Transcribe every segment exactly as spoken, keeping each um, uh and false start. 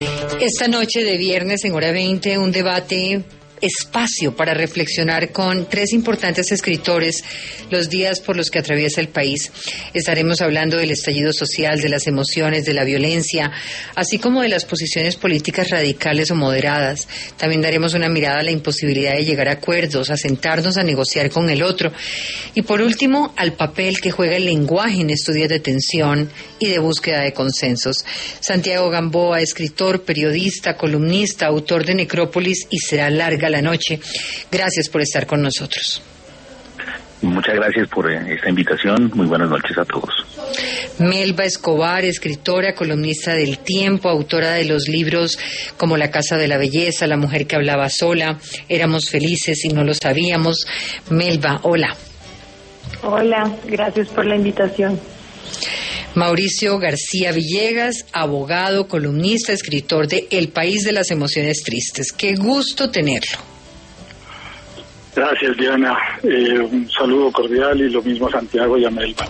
Esta noche de viernes en hora veinte, un debate, espacio para reflexionar con tres importantes escritores los días por los que atraviesa el país. Estaremos hablando del estallido social, de las emociones, de la violencia, así como de las posiciones políticas radicales o moderadas. También daremos una mirada a la imposibilidad de llegar a acuerdos, a sentarnos a negociar con el otro. Y por último, al papel que juega el lenguaje en estos días de tensión y de búsqueda de consensos. Santiago Gamboa, escritor, periodista, columnista, autor de Necrópolis y Será larga la noche. Gracias por estar con nosotros. Muchas gracias por esta invitación. Muy buenas noches a todos. Melba Escobar, escritora, columnista del Tiempo, autora de los libros como La Casa de la Belleza, La Mujer que Hablaba Sola, Éramos Felices y No lo Sabíamos. Melba, hola. Hola, gracias por la invitación. Mauricio García Villegas, abogado, columnista, escritor de El País de las Emociones Tristes. Qué gusto tenerlo. Gracias, Diana. Eh, un saludo cordial y lo mismo a Santiago y a Melba.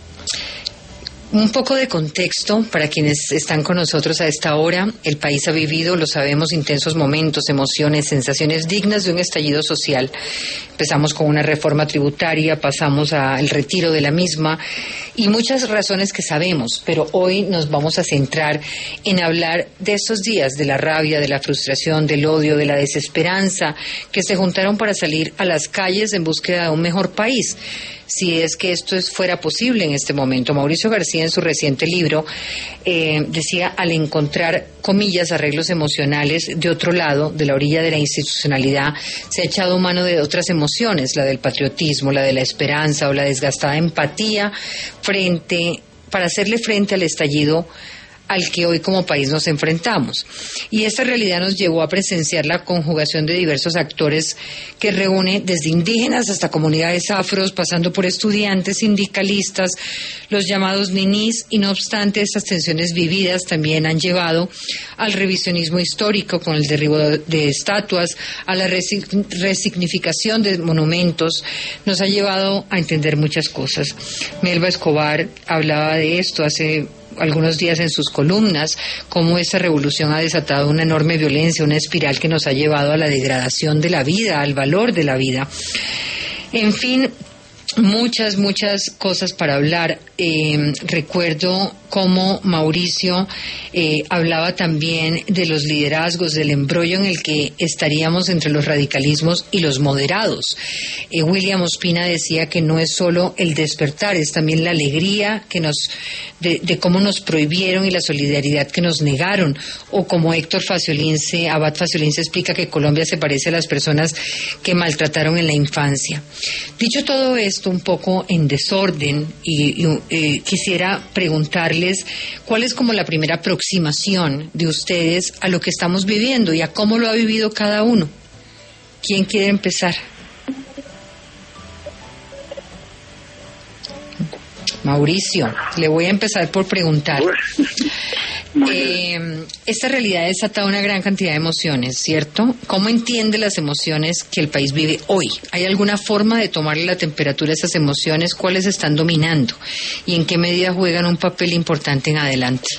Un poco de contexto para quienes están con nosotros a esta hora. El país ha vivido, lo sabemos, intensos momentos, emociones, sensaciones dignas de un estallido social. Empezamos con una reforma tributaria, pasamos al retiro de la misma y muchas razones que sabemos, pero hoy nos vamos a centrar en hablar de estos días, de la rabia, de la frustración, del odio, de la desesperanza, que se juntaron para salir a las calles en búsqueda de un mejor país, si es que esto es, fuera posible en este momento. Mauricio García, en su reciente libro, eh, decía, al encontrar, comillas, arreglos emocionales de otro lado, de la orilla de la institucionalidad, se ha echado mano de otras emociones, la del patriotismo, la de la esperanza o la desgastada empatía frente, para hacerle frente al estallido al que hoy como país nos enfrentamos. Y esta realidad nos llevó a presenciar la conjugación de diversos actores que reúne desde indígenas hasta comunidades afros, pasando por estudiantes, sindicalistas, los llamados ninis, y no obstante estas tensiones vividas también han llevado al revisionismo histórico con el derribo de, de estatuas, a la resi- resignificación de monumentos, nos ha llevado a entender muchas cosas. Melba Escobar hablaba de esto hace algunos días en sus columnas, cómo esta revolución ha desatado una enorme violencia, una espiral que nos ha llevado a la degradación de la vida, al valor de la vida. En fin, muchas, muchas cosas para hablar. Eh, recuerdo cómo Mauricio eh, hablaba también de los liderazgos, del embrollo en el que estaríamos entre los radicalismos y los moderados. Eh, William Ospina decía que no es solo el despertar, es también la alegría que nos, de, de cómo nos prohibieron y la solidaridad que nos negaron. O como Héctor Faciolince, Abad Faciolince explica que Colombia se parece a las personas que maltrataron en la infancia. Dicho todo esto, un poco en desorden, y, y eh, quisiera preguntarles cuál es como la primera aproximación de ustedes a lo que estamos viviendo y a cómo lo ha vivido cada uno. ¿Quién quiere empezar? Mauricio, le voy a empezar por preguntar. Eh, esta realidad ha desatado una gran cantidad de emociones, ¿cierto? ¿Cómo entiende las emociones que el país vive hoy? ¿Hay alguna forma de tomarle la temperatura a esas emociones? ¿Cuáles están dominando? ¿Y en qué medida juegan un papel importante en adelante?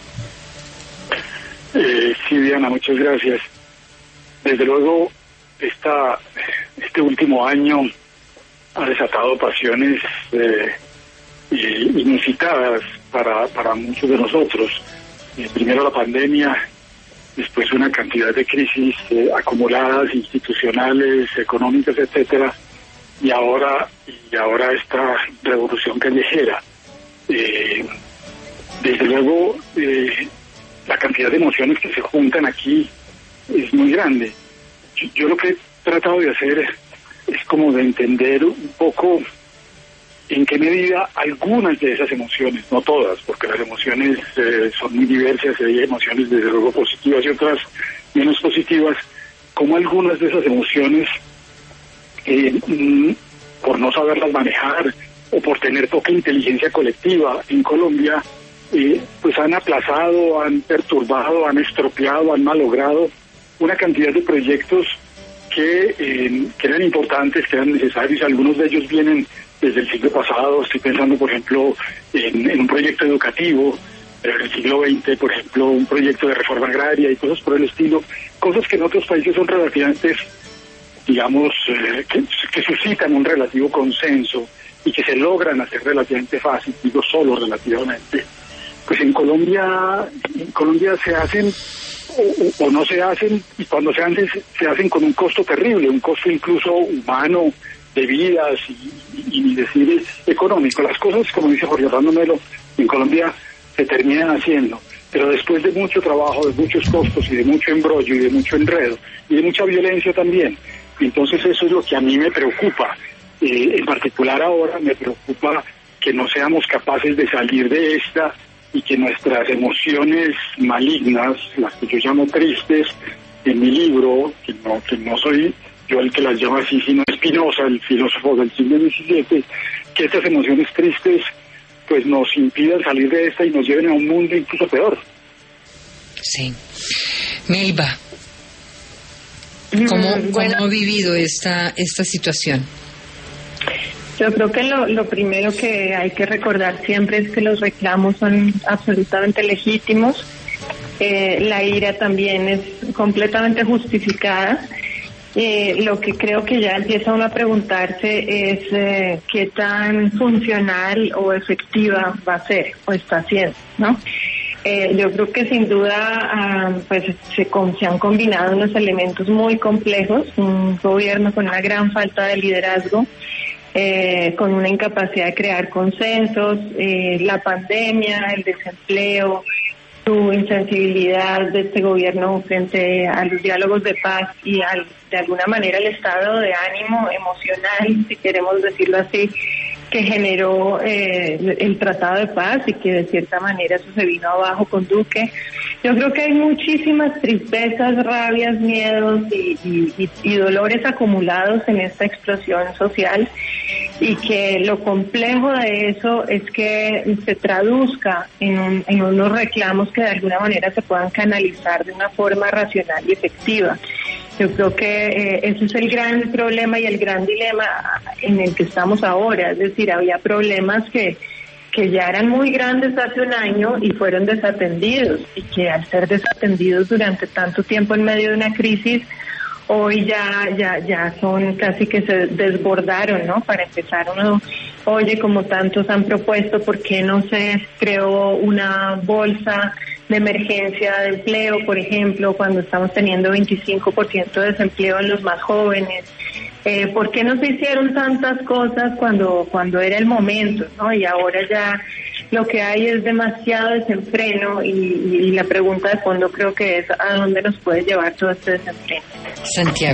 Eh, sí, Diana, muchas gracias. Desde luego, esta, este último año ha desatado pasiones eh, inusitadas para, para muchos de nosotros. Eh, primero la pandemia, después una cantidad de crisis eh, acumuladas, institucionales, económicas, etcétera, y ahora y ahora esta revolución callejera. Eh, desde luego, eh, la cantidad de emociones que se juntan aquí es muy grande. Yo, yo lo que he tratado de hacer es, es como de entender un poco en qué medida algunas de esas emociones, no todas, porque las emociones eh, son muy diversas, y hay emociones desde luego positivas y otras menos positivas, como algunas de esas emociones, eh, mm, por no saberlas manejar o por tener poca inteligencia colectiva en Colombia, eh, pues han aplazado, han perturbado, han estropeado, han malogrado una cantidad de proyectos que, eh, que eran importantes, que eran necesarios. Algunos de ellos vienen desde el siglo pasado. Estoy pensando, por ejemplo, en, en un proyecto educativo pero en el siglo veinte, por ejemplo, un proyecto de reforma agraria y cosas por el estilo, cosas que en otros países son relativamente, digamos, eh, que, que suscitan un relativo consenso y que se logran hacer relativamente fácil, digo solo relativamente. Pues en Colombia, en Colombia se hacen o, o no se hacen, y cuando se hacen, se hacen con un costo terrible, un costo incluso humano, de vidas y, y, y decir económico. Las cosas, como dice Jorge Orlando Melo, en Colombia se terminan haciendo, pero después de mucho trabajo, de muchos costos y de mucho embrollo y de mucho enredo y de mucha violencia también. Entonces eso es lo que a mí me preocupa. Eh, en particular ahora me preocupa que no seamos capaces de salir de esta y que nuestras emociones malignas, las que yo llamo tristes, en mi libro, que no, que no soy yo el que las llama así, sino Spinoza, el filósofo del siglo diecisiete, que estas emociones tristes pues nos impidan salir de esta y nos lleven a un mundo incluso peor. Sí. Melba, ¿cómo, Mm, bueno. ¿cómo ha vivido esta, esta situación? Yo creo que lo, lo primero que hay que recordar siempre es que los reclamos son absolutamente legítimos. Eh, la ira también es completamente justificada. Eh, lo que creo que ya empieza uno a preguntarse es eh, qué tan funcional o efectiva va a ser o está haciendo, ¿no? Eh, yo creo que sin duda uh, pues se, con, se han combinado unos elementos muy complejos, un gobierno con una gran falta de liderazgo, eh, con una incapacidad de crear consensos, eh, la pandemia, el desempleo, su insensibilidad de este gobierno frente a los diálogos de paz y al, de alguna manera el estado de ánimo emocional, si queremos decirlo así, que generó eh, el Tratado de Paz y que de cierta manera eso se vino abajo con Duque. Yo creo que hay muchísimas tristezas, rabias, miedos y, y, y dolores acumulados en esta explosión social, y que lo complejo de eso es que se traduzca en, un, en unos reclamos que de alguna manera se puedan canalizar de una forma racional y efectiva. Yo creo que eh, ese es el gran problema y el gran dilema en el que estamos ahora. Es decir, había problemas que, que ya eran muy grandes hace un año y fueron desatendidos, y que al ser desatendidos durante tanto tiempo en medio de una crisis, hoy ya ya ya son casi que se desbordaron, ¿no? Para empezar, uno oye como tantos han propuesto, ¿por qué no se creó una bolsa de emergencia de empleo, por ejemplo, cuando estamos teniendo veinticinco por ciento de desempleo en los más jóvenes? Eh, ¿Por qué no se hicieron tantas cosas cuando cuando era el momento, ¿no? Y ahora ya lo que hay es demasiado desenfreno, y, y la pregunta de fondo creo que es ¿a dónde nos puede llevar todo este desenfreno? Santiago.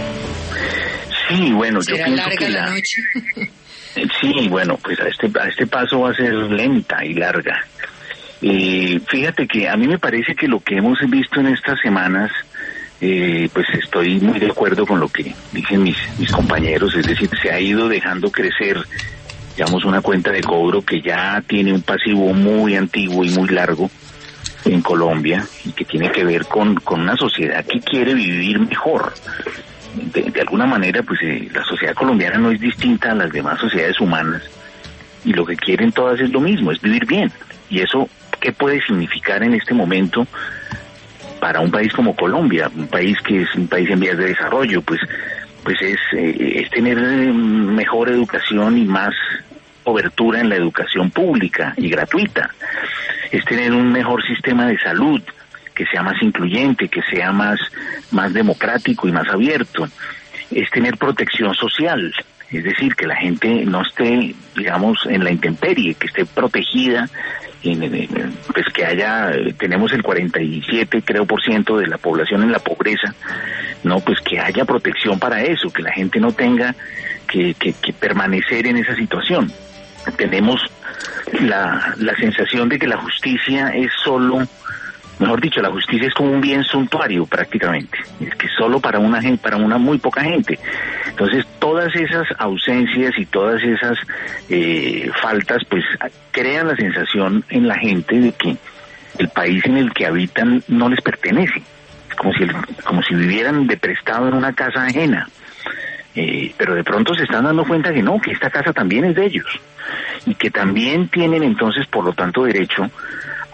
Sí, bueno, yo ¿Será pienso larga que la la... noche? Sí, bueno, pues a este, a este paso va a ser lenta y larga. Eh, fíjate que a mí me parece que lo que hemos visto en estas semanas, eh, pues estoy muy de acuerdo con lo que dicen mis, mis compañeros, es decir, se ha ido dejando crecer, digamos, una cuenta de cobro que ya tiene un pasivo muy antiguo y muy largo en Colombia, y que tiene que ver con, con una sociedad que quiere vivir mejor. De, de alguna manera, pues eh, la sociedad colombiana no es distinta a las demás sociedades humanas, y lo que quieren todas es lo mismo, es vivir bien. Y eso, ¿qué puede significar en este momento para un país como Colombia, un país que es un país en vías de desarrollo? Pues, pues es, eh, es tener mejor educación y más cobertura en la educación pública y gratuita, es tener un mejor sistema de salud que sea más incluyente, que sea más, más democrático y más abierto, es tener protección social, es decir, que la gente no esté, digamos, en la intemperie, que esté protegida, en, en, pues que haya, tenemos el cuarenta y siete creo por ciento de la población en la pobreza, no, pues que haya protección para eso, que la gente no tenga que, que, que permanecer en esa situación. Tenemos la, la sensación de que la justicia es solo, mejor dicho, la justicia es como un bien suntuario prácticamente, es que solo para una gente, para una muy poca gente. Entonces todas esas ausencias y todas esas eh, faltas pues crean la sensación en la gente de que el país en el que habitan no les pertenece, es como si, el, como si vivieran de prestado en una casa ajena. Eh, pero de pronto se están dando cuenta que no, que esta casa también es de ellos, y que también tienen entonces por lo tanto derecho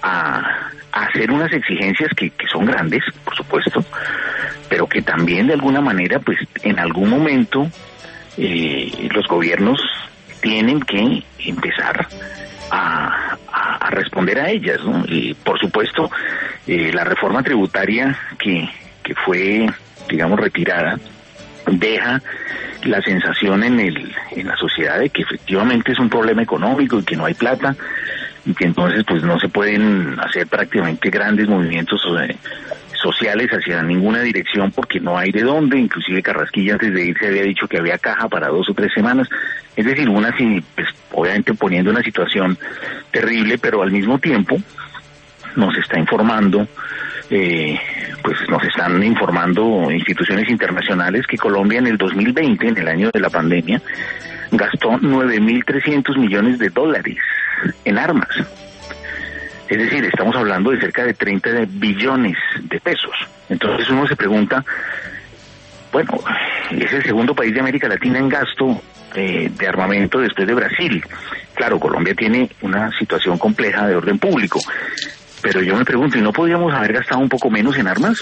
a, a hacer unas exigencias que, que son grandes, por supuesto, pero que también de alguna manera, pues en algún momento eh, los gobiernos tienen que empezar a, a, a responder a ellas, ¿no? Y por supuesto, eh, la reforma tributaria que, que fue, digamos, retirada, deja la sensación en el en la sociedad de que efectivamente es un problema económico y que no hay plata y que entonces pues no se pueden hacer prácticamente grandes movimientos eh, sociales hacia ninguna dirección porque no hay de dónde. Inclusive Carrasquilla antes de irse había dicho que había caja para dos o tres semanas, es decir, una pues obviamente poniendo una situación terrible, pero al mismo tiempo nos está informando eh, pues nos están informando instituciones internacionales que Colombia en el dos mil veinte, en el año de la pandemia, gastó nueve mil trescientos millones de dólares en armas. Es decir, estamos hablando de cerca de treinta billones de pesos. Entonces uno se pregunta, bueno, es el segundo país de América Latina en gasto eh, de armamento después de Brasil. Claro, Colombia tiene una situación compleja de orden público, pero yo me pregunto, ¿y no podríamos haber gastado un poco menos en armas?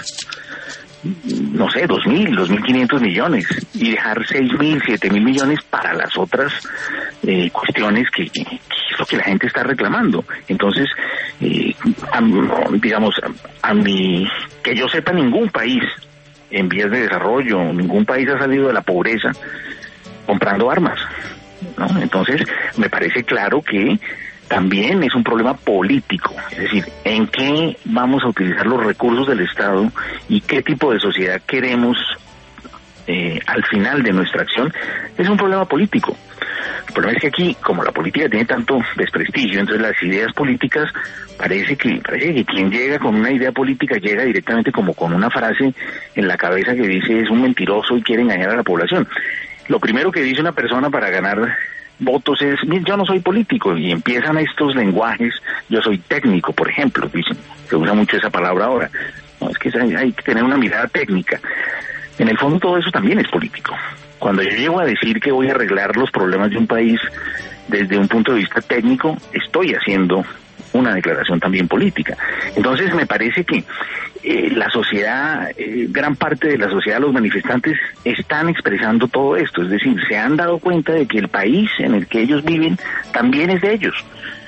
No sé, dos mil, dos mil quinientos millones, y dejar seis mil, siete mil millones para las otras eh, cuestiones que, que, que es lo que la gente está reclamando. Entonces, eh, a, digamos, a, a mi, que yo sepa, ningún país en vías de desarrollo, ningún país ha salido de la pobreza comprando armas, ¿no? Entonces, me parece claro que también es un problema político, es decir, en qué vamos a utilizar los recursos del Estado y qué tipo de sociedad queremos eh, al final de nuestra acción, es un problema político. El problema es que aquí, como la política tiene tanto desprestigio, entonces las ideas políticas, parece que parece que quien llega con una idea política llega directamente como con una frase en la cabeza que dice es un mentiroso y quiere engañar a la población. Lo primero que dice una persona para ganar votos es, yo no soy político, y empiezan estos lenguajes, yo soy técnico, por ejemplo, dicen, se usa mucho esa palabra ahora, no, es que hay, hay que tener una mirada técnica. En el fondo todo eso también es político. Cuando yo llego a decir que voy a arreglar los problemas de un país desde un punto de vista técnico, estoy haciendo una declaración también política. Entonces me parece que eh, la sociedad, eh, gran parte de la sociedad, los manifestantes están expresando todo esto, es decir, se han dado cuenta de que el país en el que ellos viven también es de ellos.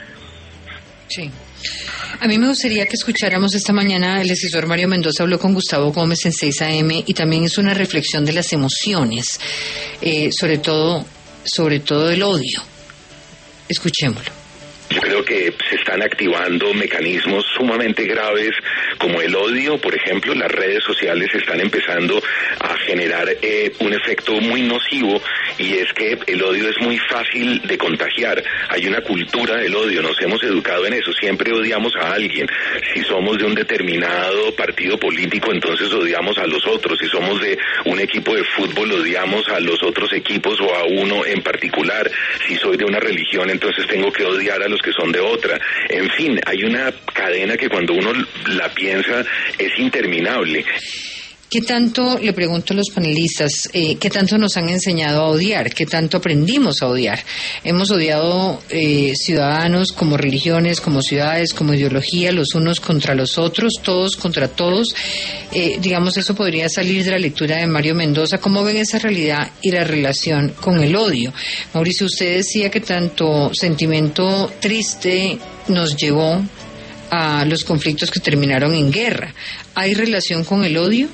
Sí. A mí me gustaría que escucháramos esta mañana, el escritor Mario Mendoza habló con Gustavo Gómez en seis A M y también hizo una reflexión de las emociones, eh, sobre todo, sobre todo el odio. Escuchémoslo. Yo creo que se están activando mecanismos sumamente graves como el odio, por ejemplo. Las redes sociales están empezando a generar eh, un efecto muy nocivo, y es que el odio es muy fácil de contagiar. Hay una cultura del odio, nos hemos educado en eso, siempre odiamos a alguien. Si somos de un determinado partido político, entonces odiamos a los otros. Si somos de un equipo de fútbol, odiamos a los otros equipos o a uno en particular. Si soy de una religión, entonces tengo que odiar a los que son de otra. En fin, hay una cadena que cuando uno la piensa es interminable. ¿Qué tanto, le pregunto a los panelistas, eh, qué tanto nos han enseñado a odiar? ¿Qué tanto aprendimos a odiar? Hemos odiado eh, ciudadanos como religiones, como ciudades, como ideología, los unos contra los otros, todos contra todos. Eh, digamos, eso podría salir de la lectura de Mario Mendoza. ¿Cómo ven esa realidad y la relación con el odio? Mauricio, usted decía que tanto sentimiento triste nos llevó a los conflictos que terminaron en guerra. ¿Hay relación con el odio?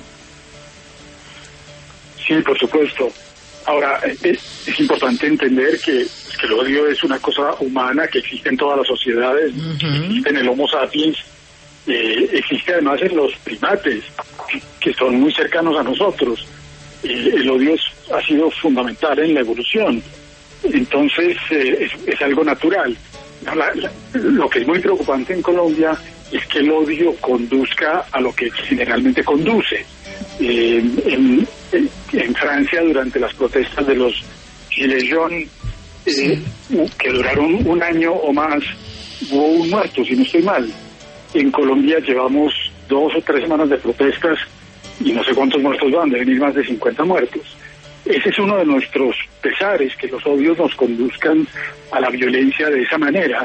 Sí, por supuesto. Ahora, es, es importante entender que, que el odio es una cosa humana que existe en todas las sociedades, uh-huh. Existe en el Homo sapiens, eh, existe además en los primates, que, que son muy cercanos a nosotros. Eh, el odio es, ha sido fundamental en la evolución. Entonces, eh, es, es algo natural. La, la, lo que es muy preocupante en Colombia es que el odio conduzca a lo que generalmente conduce. Eh, en, en, en Francia, durante las protestas de los Gilets jaunes, eh, sí. que duraron un año o más, hubo un muerto, si no estoy mal. En Colombia llevamos dos o tres semanas de protestas y no sé cuántos muertos van, deben ir más de cincuenta muertos. Ese es uno de nuestros pesares, que los odios nos conduzcan a la violencia de esa manera,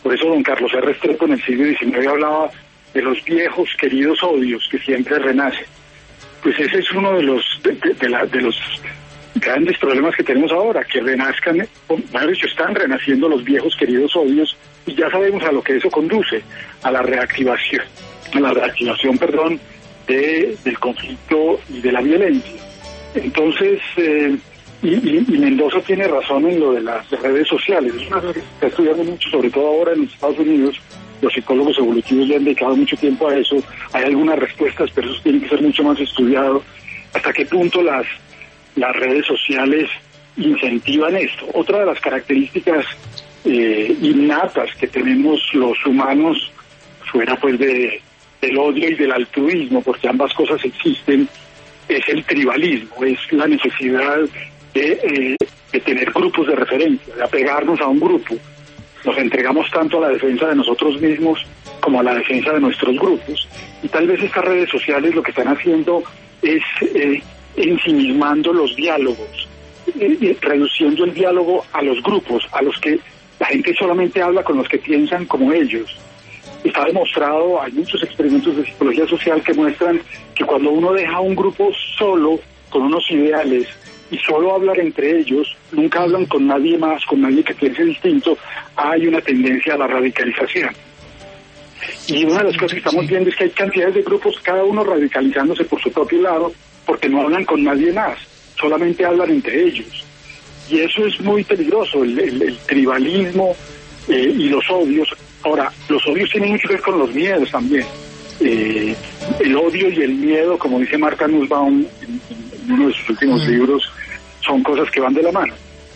Por eso don Carlos R. Restrepo en el siglo diecinueve hablaba de los viejos queridos odios que siempre renacen. Pues ese es uno de los de, de, de, la, de los grandes problemas que tenemos ahora, que renazcan, o mejor dicho, están renaciendo los viejos queridos odios, y ya sabemos a lo que eso conduce, a la reactivación, a la reactivación, perdón, de, del conflicto y de la violencia. Entonces, eh, y, y, y Mendoza tiene razón en lo de las redes sociales. Es una cosa que se está estudiando mucho, sobre todo ahora en los Estados Unidos. Los psicólogos evolutivos le han dedicado mucho tiempo a eso. Hay algunas respuestas, pero eso tiene que ser mucho más estudiado. ¿Hasta qué punto las, las redes sociales incentivan esto? Otra de las características eh, innatas que tenemos los humanos, fuera pues de, del odio y del altruismo, porque ambas cosas existen, es el tribalismo, es la necesidad de, eh, de tener grupos de referencia, de apegarnos a un grupo. Nos entregamos tanto a la defensa de nosotros mismos como a la defensa de nuestros grupos. Y tal vez estas redes sociales lo que están haciendo es eh, ensimismando los diálogos, eh, reduciendo el diálogo a los grupos, a los que la gente solamente habla con los que piensan como ellos. Está demostrado, hay muchos experimentos de psicología social que muestran que cuando uno deja un grupo solo, con unos ideales, y solo hablar entre ellos, nunca hablan con nadie más, con nadie que piense distinto, hay una tendencia a la radicalización. Y una de las cosas que estamos viendo es que hay cantidades de grupos, cada uno radicalizándose por su propio lado, porque no hablan con nadie más, solamente hablan entre ellos. Y eso es muy peligroso, el, el, el tribalismo eh, y los odios. Ahora, los odios tienen mucho que ver con los miedos también. Eh, el odio y el miedo, como dice Marta Nussbaum en, en uno de sus últimos mm. libros, son cosas que van de la mano.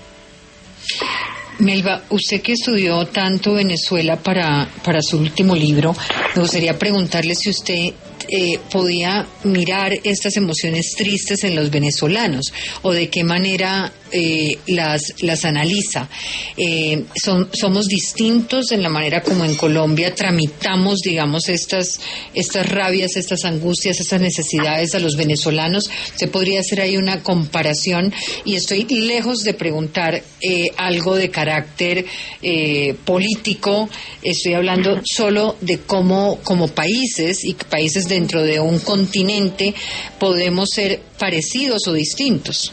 Melba, usted que estudió tanto Venezuela para, para su último libro, me gustaría preguntarle si usted eh, podía mirar estas emociones tristes en los venezolanos o de qué manera eh, las, las analiza. Eh, son, somos distintos en la manera como en Colombia tramitamos, digamos, estas, estas rabias, estas angustias, estas necesidades a los venezolanos. Se podría hacer ahí una comparación y estoy lejos de preguntar eh, algo de carácter eh, político. Estoy hablando solo de cómo, como países y países dentro de un continente, podemos ser parecidos o distintos.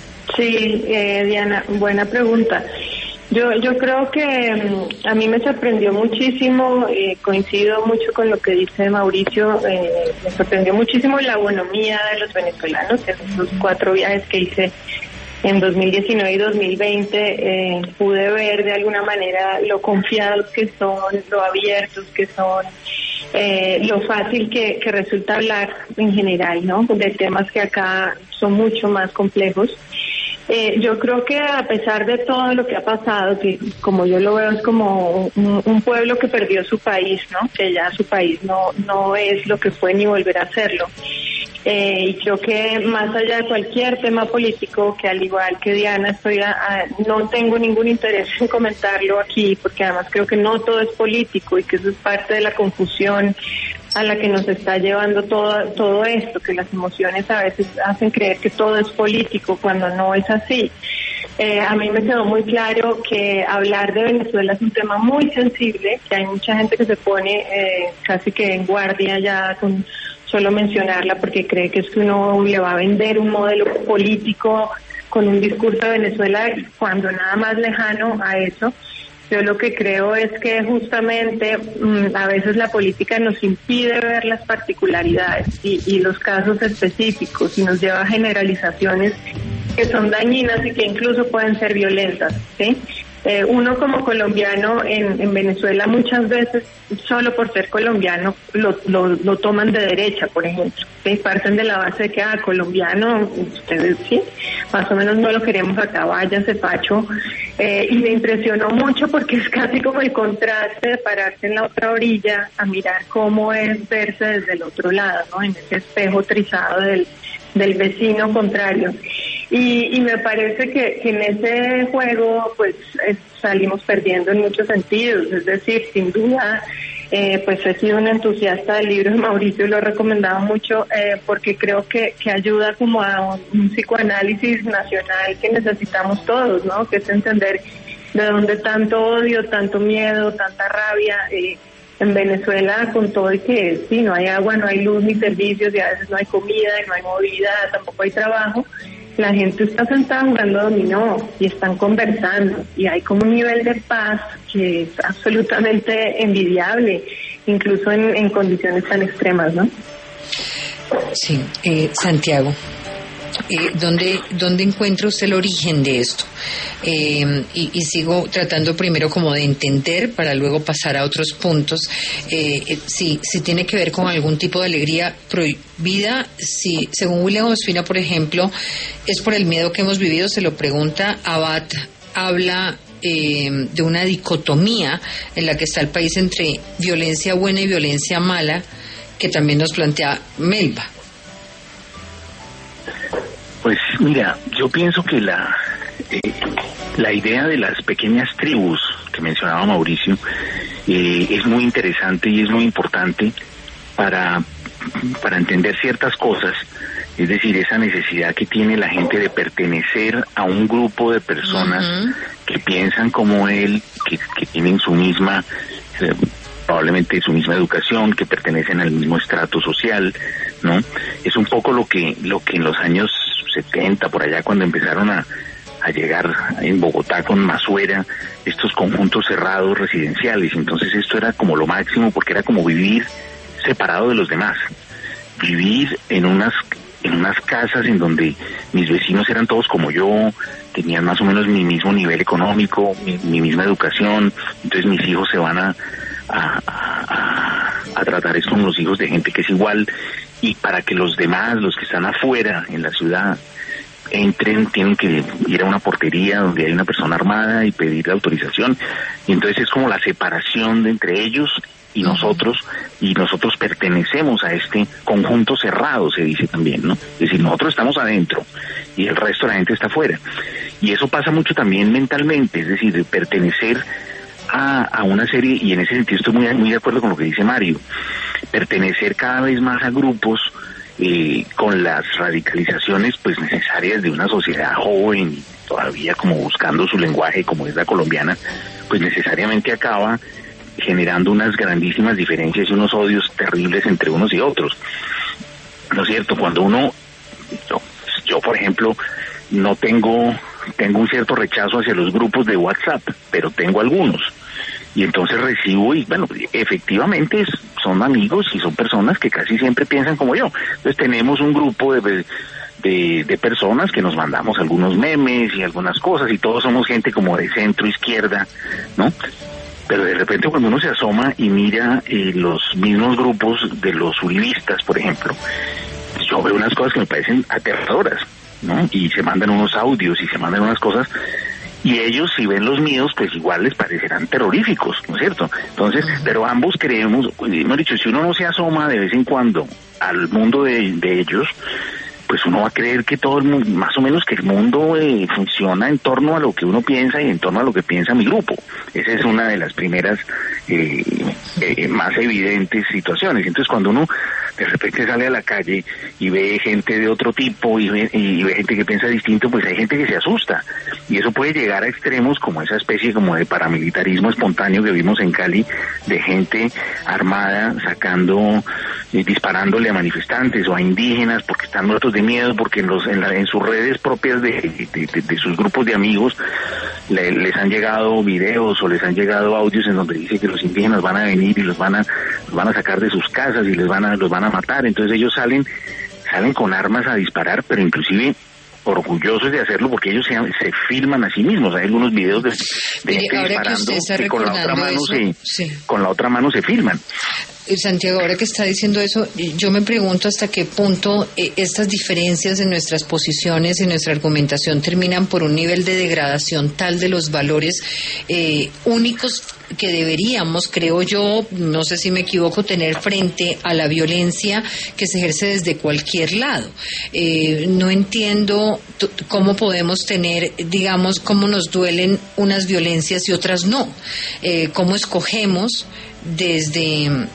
Sí, eh, Diana, buena pregunta. Yo yo creo que um, a mí me sorprendió muchísimo, eh, coincido mucho con lo que dice Mauricio, eh, me sorprendió muchísimo la bonomía de los venezolanos en esos cuatro viajes que hice en dos mil diecinueve y dos mil veinte. Eh, pude ver de alguna manera lo confiados que son, lo abiertos que son, eh, lo fácil que, que resulta hablar en general, ¿no? De temas que acá son mucho más complejos. Eh, yo creo que a pesar de todo lo que ha pasado, que como yo lo veo es como un, un pueblo que perdió su país, ¿no? Que ya su país no no es lo que fue ni volverá a serlo. Eh, y creo que más allá de cualquier tema político, que al igual que Diana estoy a, a, no tengo ningún interés en comentarlo aquí, porque además creo que no todo es político y que eso es parte de la confusión a la que nos está llevando todo todo esto, que las emociones a veces hacen creer que todo es político cuando no es así. Eh, a mí me quedó muy claro que hablar de Venezuela es un tema muy sensible, que hay mucha gente que se pone eh, casi que en guardia ya con solo mencionarla porque cree que es que uno le va a vender un modelo político con un discurso de Venezuela cuando nada más lejano a eso. Yo lo que creo es que justamente mmm, a veces la política nos impide ver las particularidades y, y los casos específicos y nos lleva a generalizaciones que son dañinas y que incluso pueden ser violentas, ¿sí? Eh, uno como colombiano en, en Venezuela muchas veces, solo por ser colombiano, lo, lo, lo toman de derecha, por ejemplo. ¿Sí? Parten de la base de que, ah, colombiano, ustedes sí, más o menos no lo queremos acá, váyanse, Pacho. Eh, y me impresionó mucho porque es casi como el contraste de pararse en la otra orilla a mirar cómo es verse desde el otro lado, ¿no? En ese espejo trizado del, del vecino contrario. Y, y me parece que, que en ese juego pues eh, salimos perdiendo en muchos sentidos, es decir, sin duda eh, pues he sido un entusiasta del libro de Mauricio, lo he recomendado mucho eh, porque creo que, que ayuda como a un, un psicoanálisis nacional que necesitamos todos, ¿no? Que es entender de dónde tanto odio, tanto miedo, tanta rabia. Eh, en Venezuela, con todo y que sí, no hay agua, no hay luz ni servicios, y a veces no hay comida, no hay movida, tampoco hay trabajo, la gente está sentada jugando dominó y están conversando, y hay como un nivel de paz que es absolutamente envidiable, incluso en, en condiciones tan extremas, ¿no? Sí, eh, Santiago, eh, ¿dónde, ¿dónde encuentra usted el origen de esto? Eh, y, y sigo tratando primero como de entender para luego pasar a otros puntos. Eh, eh, si, si tiene que ver con algún tipo de alegría prohibida, si según William Ospina, por ejemplo, es por el miedo que hemos vivido, se lo pregunta. Abad habla eh, de una dicotomía en la que está el país entre violencia buena y violencia mala, que también nos plantea Melba. Pues mira, yo pienso que la eh, la idea de las pequeñas tribus que mencionaba Mauricio eh, es muy interesante y es muy importante para, para entender ciertas cosas, es decir, esa necesidad que tiene la gente de pertenecer a un grupo de personas uh-huh. que piensan como él, que, que tienen su misma... Eh, probablemente su misma educación, que pertenecen al mismo estrato social, ¿no? Es un poco lo que lo que en los años setenta, por allá, cuando empezaron a, a llegar en Bogotá con Masuera, estos conjuntos cerrados residenciales. Entonces esto era como lo máximo, porque era como vivir separado de los demás, vivir en unas en unas casas en donde mis vecinos eran todos como yo, tenían más o menos mi mismo nivel económico, mi, mi misma educación, entonces mis hijos se van a A, a, a tratar es con los hijos de gente que es igual, y para que los demás, los que están afuera en la ciudad, entren, tienen que ir a una portería donde hay una persona armada y pedir autorización, y entonces es como la separación de entre ellos y nosotros, y nosotros pertenecemos a este conjunto cerrado, se dice también, ¿no? Es decir, nosotros estamos adentro y el resto de la gente está afuera, y eso pasa mucho también mentalmente, es decir, de pertenecer A, a una serie, y en ese sentido estoy muy, muy de acuerdo con lo que dice Mario, pertenecer cada vez más a grupos eh, con las radicalizaciones pues necesarias de una sociedad joven y todavía como buscando su lenguaje, como es la colombiana, pues necesariamente acaba generando unas grandísimas diferencias y unos odios terribles entre unos y otros, ¿no es cierto? Cuando uno, yo, yo por ejemplo, no tengo tengo un cierto rechazo hacia los grupos de WhatsApp, pero tengo algunos, y entonces recibo, y bueno, efectivamente son amigos y son personas que casi siempre piensan como yo. Entonces tenemos un grupo de, de, de personas que nos mandamos algunos memes y algunas cosas, y todos somos gente como de centro izquierda, ¿no? Pero de repente cuando uno se asoma y mira eh, los mismos grupos de los uribistas, por ejemplo, yo veo unas cosas que me parecen aterradoras, ¿no? Y se mandan unos audios y se mandan unas cosas, y ellos, si ven los míos, pues igual les parecerán terroríficos, ¿no es cierto? Entonces, pero ambos creemos, hemos dicho, si uno no se asoma de vez en cuando al mundo de, de ellos, pues uno va a creer que todo el mundo, más o menos que el mundo eh, funciona en torno a lo que uno piensa y en torno a lo que piensa mi grupo. Esa es una de las primeras eh, eh, más evidentes situaciones. Entonces cuando uno de repente sale a la calle y ve gente de otro tipo y ve, y ve gente que piensa distinto, pues hay gente que se asusta, y eso puede llegar a extremos como esa especie como de paramilitarismo espontáneo que vimos en Cali, de gente armada sacando, eh, disparándole a manifestantes o a indígenas porque están muertos de miedo, porque en los en, la, en sus redes propias de, de, de, de sus grupos de amigos le, les han llegado videos o les han llegado audios en donde dice que los indígenas van a venir y los van a los van a sacar de sus casas y les van a los van a matar. Entonces ellos salen salen con armas a disparar, pero inclusive orgullosos de hacerlo porque ellos se, se filman a sí mismos. Hay algunos videos de, de Mire, gente disparando que, que con la otra mano eso, se sí. con la otra mano se filman. Santiago, ahora que está diciendo eso, yo me pregunto hasta qué punto eh, estas diferencias en nuestras posiciones y nuestra argumentación terminan por un nivel de degradación tal de los valores eh, únicos que deberíamos, creo yo, no sé si me equivoco, tener frente a la violencia que se ejerce desde cualquier lado. Eh, no entiendo t- cómo podemos tener, digamos, cómo nos duelen unas violencias y otras no. Eh, cómo escogemos desde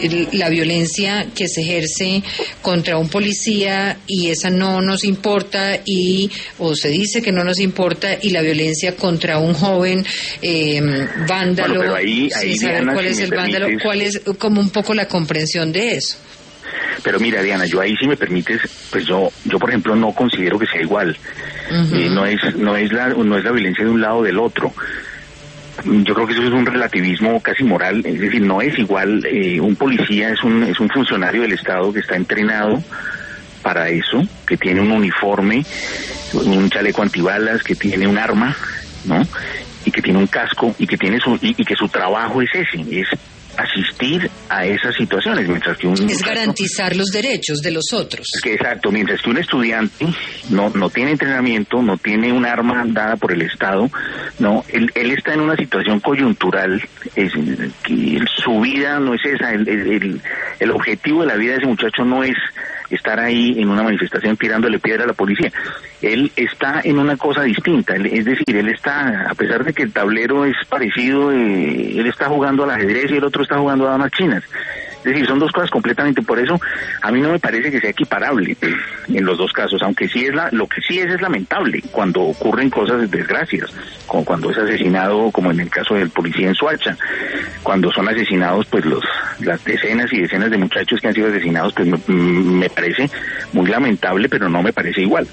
el, la violencia que se ejerce contra un policía y esa no nos importa, y o se dice que no nos importa, y la violencia contra un joven eh, vándalo, bueno, pero ahí, ahí, sin saber Diana, cuál si es el permites, vándalo, cuál es como un poco la comprensión de eso. Pero mira, Diana, yo ahí, si me permites, pues yo, yo por ejemplo no considero que sea igual. Uh-huh. Eh, no es, no es la, no es la violencia de un lado o del otro. Yo creo que eso es un relativismo casi moral, es decir, no es igual. Eh, un policía es un, es un funcionario del Estado que está entrenado para eso, que tiene un uniforme, un chaleco antibalas, que tiene un arma, ¿no? Y que tiene un casco, y que tiene su, y, y que su trabajo es ese, es asistir a esas situaciones, mientras que un es muchacho, garantizar los derechos de los otros. Es que exacto, mientras que un estudiante no no tiene entrenamiento, no tiene un arma dada por el Estado, no, él, él está en una situación coyuntural, es, que su vida no es esa, el, el, el objetivo de la vida de ese muchacho no es estar ahí en una manifestación tirándole piedra a la policía. Él está en una cosa distinta, es decir, él está, a pesar de que el tablero es parecido, eh, él está jugando al ajedrez y el otro está jugando a damas chinas. Es decir, son dos cosas completamente, por eso a mí no me parece que sea equiparable en los dos casos, aunque sí es la, lo que sí es es lamentable cuando ocurren cosas desgracias, como cuando es asesinado, como en el caso del policía en Soacha, cuando son asesinados pues los las decenas y decenas de muchachos que han sido asesinados, pues me, me parece muy lamentable, pero no me parece igual.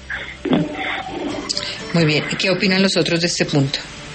Muy bien, ¿y qué opinan los otros de este punto?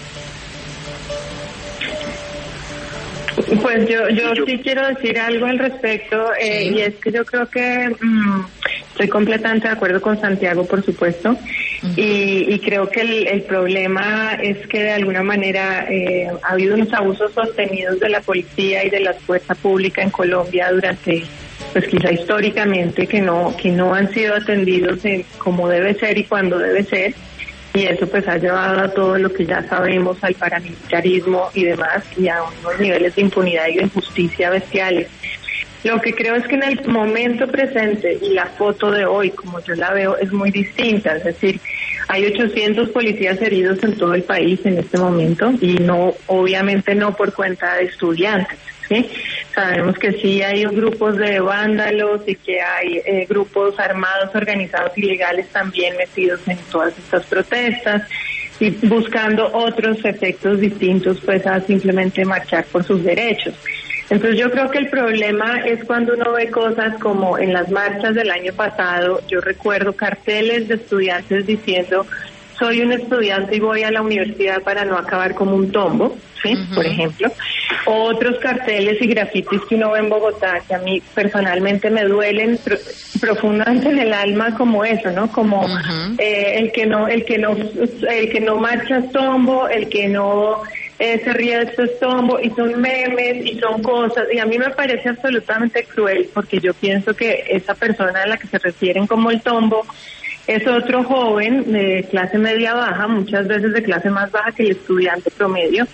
Pues yo, yo sí quiero decir algo al respecto, eh, sí. Y es que yo creo que mmm, estoy completamente de acuerdo con Santiago, por supuesto, uh-huh. y, y creo que el, el problema es que de alguna manera eh, ha habido unos abusos sostenidos de la policía y de la fuerza pública en Colombia durante, pues quizá históricamente, que no, que no han sido atendidos en como debe ser y cuando debe ser. Y eso pues ha llevado a todo lo que ya sabemos, al paramilitarismo y demás, y a unos niveles de impunidad y de injusticia bestiales. Lo que creo es que en el momento presente y la foto de hoy, como yo la veo, es muy distinta. Es decir, hay ochocientos policías heridos en todo el país en este momento, y no, obviamente no por cuenta de estudiantes, ¿sí? Sabemos que sí hay grupos de vándalos y que hay eh, grupos armados, organizados, ilegales también metidos en todas estas protestas y buscando otros efectos distintos pues a simplemente marchar por sus derechos. Entonces yo creo que el problema es cuando uno ve cosas como en las marchas del año pasado. Yo recuerdo carteles de estudiantes diciendo: soy un estudiante y voy a la universidad para no acabar como un tombo, ¿sí? Uh-huh. Por ejemplo. O otros carteles y grafitis que uno ve en Bogotá, que a mí personalmente me duelen pro- profundamente en el alma, como eso, ¿no? Como uh-huh. eh, el que no, el que no, el que no marcha es tombo, el que no eh, se ríe de esto es tombo, y son memes y son cosas, y a mí me parece absolutamente cruel, porque yo pienso que esa persona a la que se refieren como el tombo es otro joven de clase media baja, muchas veces de clase más baja que el estudiante promedio,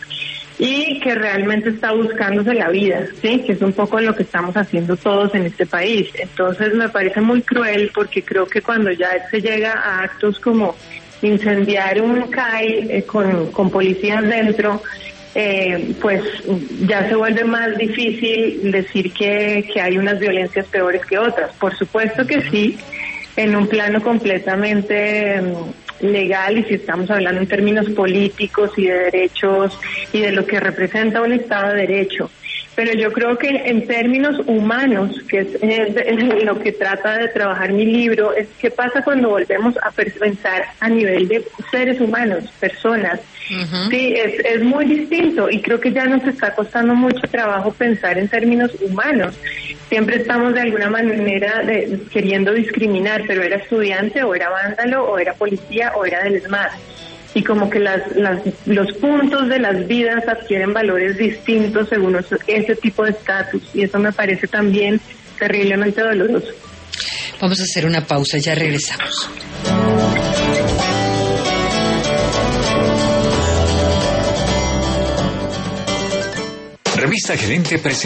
y que realmente está buscándose la vida, ¿sí? Que es un poco lo que estamos haciendo todos en este país. Entonces me parece muy cruel, porque creo que cuando ya se llega a actos como incendiar un C A I eh, con, con policías dentro, eh, pues ya se vuelve más difícil decir que, que hay unas violencias peores que otras. Por supuesto que sí, en un plano completamente legal, y si estamos hablando en términos políticos y de derechos y de lo que representa un Estado de Derecho. Pero yo creo que en términos humanos, que es, es, es lo que trata de trabajar mi libro, es qué pasa cuando volvemos a pensar a nivel de seres humanos, personas. Uh-huh. Sí, es, es muy distinto, y creo que ya nos está costando mucho trabajo pensar en términos humanos. Siempre estamos de alguna manera de, queriendo discriminar, pero era estudiante, o era vándalo, o era policía, o era del ESMAD. Y como que las, las, los puntos de las vidas adquieren valores distintos según ese tipo de estatus, y eso me parece también terriblemente doloroso. Vamos a hacer una pausa, ya regresamos. Revista Gerente presenta